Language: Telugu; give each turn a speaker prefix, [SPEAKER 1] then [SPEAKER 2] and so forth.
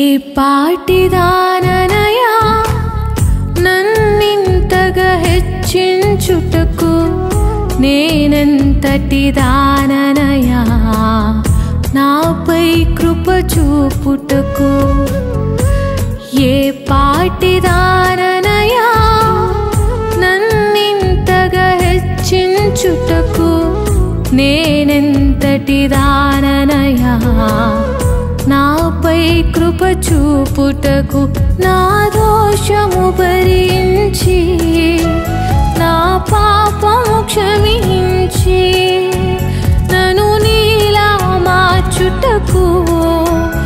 [SPEAKER 1] పాటిదాననయా నన్నింతగా హెచ్చించుటకు నేనెంతటి దాననయా నాపై కృప చూపుటకు ఏ పాటిదాననయా నన్నింతగా హెచ్చించుటకు నేనెంతటి దాననయా నాపై కృప చూపుటకు నా దోష